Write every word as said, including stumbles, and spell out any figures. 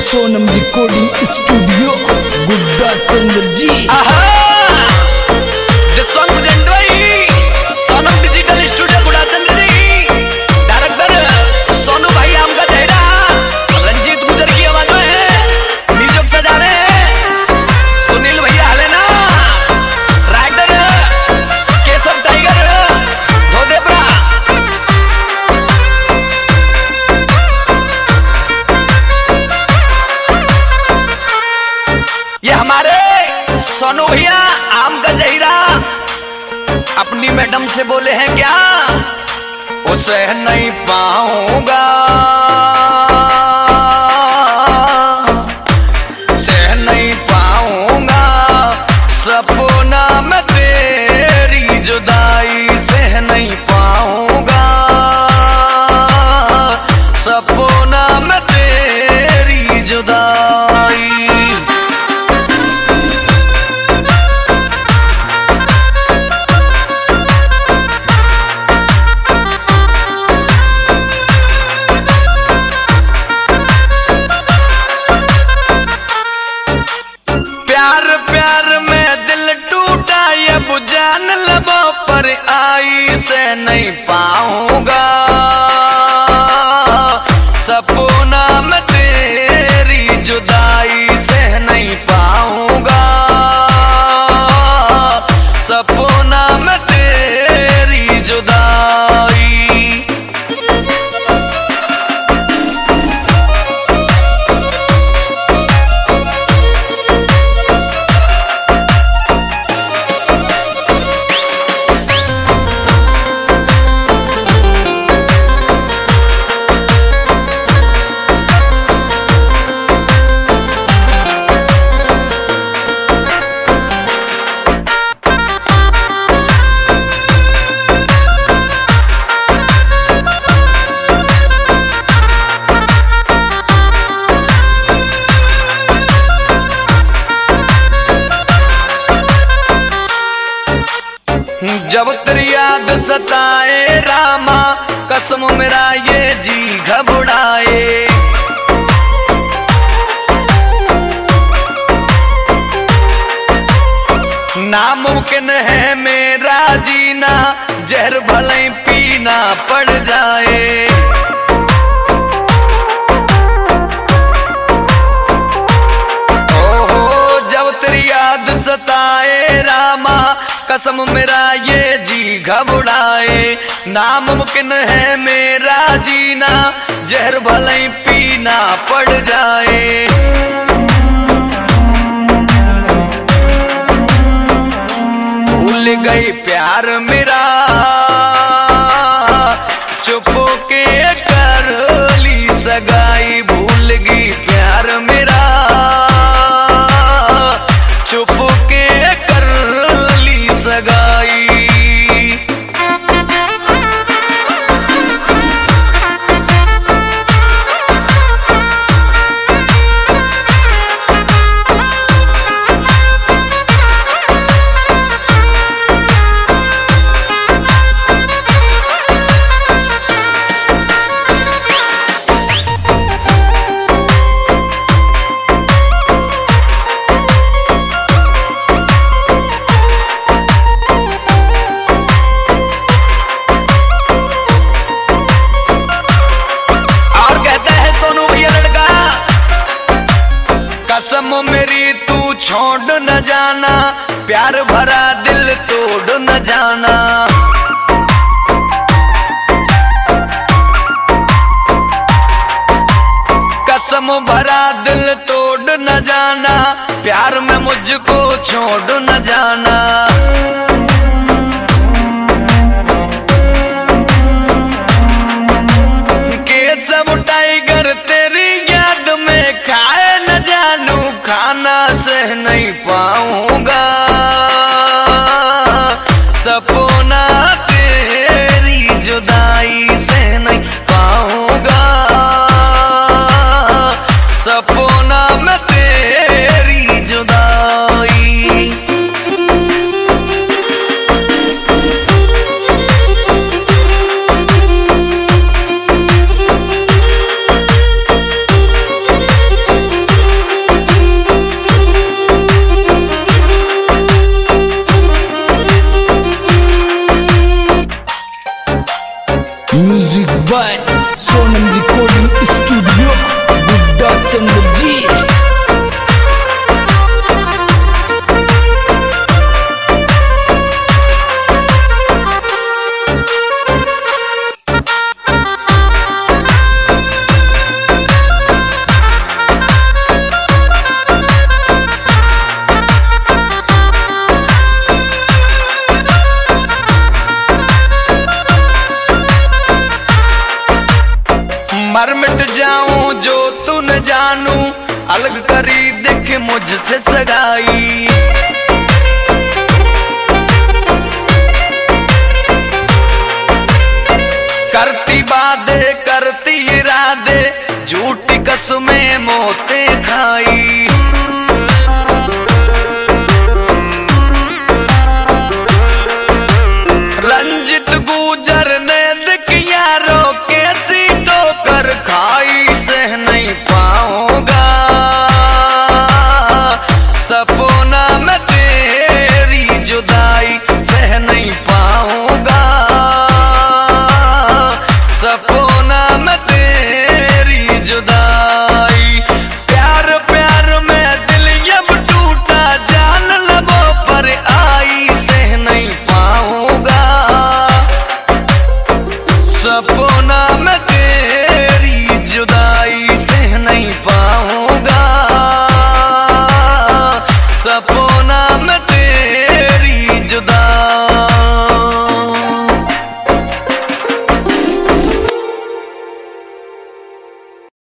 Sonam recording studio गुड्डा Chandra ji. Sonam digital studio गुड्डा Chandra ji, director Sonu भाई आमका चेहरा, रंजीत गुजर की आवाज में है, म्यूजिक सजा रहे हैं सुनील भैया हलेना, राइटर केशव टाइगर धोदेपरा। ये हमारे सोनू भैया आम का जहीरा अपनी मैडम से बोले हैं क्या, उसे नहीं पाऊंगा, सह नहीं पाऊंगा, सपना में तेरी जुदाई सह नहीं पाऊंगा, सपना में तेरी जुदाई। जान लबों पर आई से नहीं पाऊंगा, सपना में तेरी जुदाई से नहीं पाऊंगा, सपना में तेरी जुदाई। जब तेरी याद सताए रामा, कसम मेरा ये जी घबराए, नामुमकिन है मेरा जीना, जहर भले पीना पड़ जाए। ओहो जब तेरी याद सताए रामा, कसम मेरा ये जी घबराए, नामुमकिन है मेरा जीना, जहर भले पीना पड़ जाए। भूल गई प्यार मेरा, चुप के कर ली सगाई, भूल गई प्यार मेरा, चुप के कर ली सगाई। कसम मेरी तू छोड़ न जाना, प्यार भरा दिल तोड़ न जाना, कसम भरा दिल तोड़ न जाना, प्यार में मुझको छोड़ न जाना। केशव टाइगर तेरी याद में खाए न जानू, खाना सह नहीं पाऊंगा, मर मिट जाऊं जो तू न जानू, अलग करी देख मुझसे सगाई। करती बादे करती इरादे, झूठी कसमें मोते खाई। रंजित गुजर ने दिखिया रोके सीटों कर खाई, सह नहीं पाऊंगा सपना में तेरी जुदाई, सह नहीं पाऊंगा सपना में तेरी जुदाई।